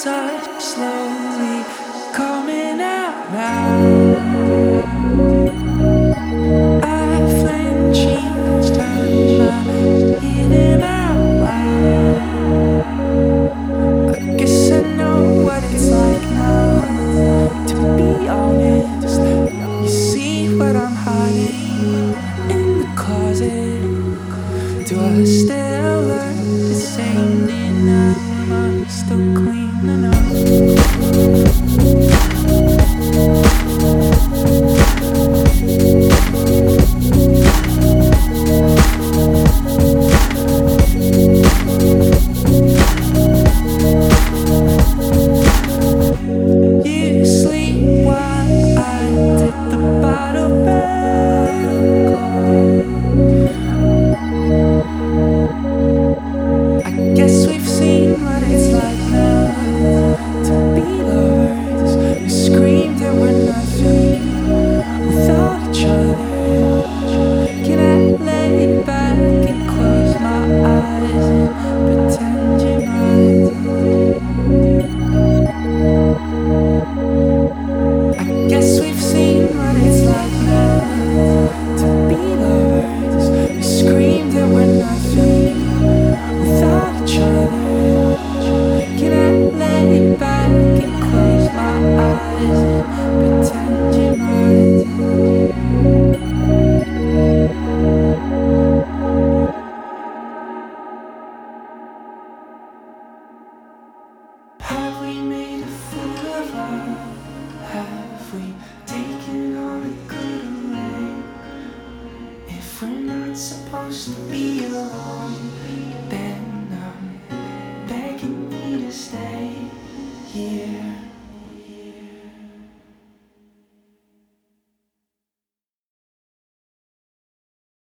touch slowly coming out now. I flinching each time I hear them out loud. I guess I know what it's like now. To be honest, you see what I'm hiding in the closet. Do I still look the same now? Am I still clean enough? You sleep while I dip the bottle back. I guess we've seen what it's like now to be lovers. We screamed that we're nothing without each other. Can I lay back and close my eyes and pretend you're right? I guess we've seen what it's like now to be lovers. We screamed that we're nothing without each other. Can I lay back and close my eyes and pretend you're right? Have we made a fool of love? Have we taken all the good away? If we're not supposed to be alone, then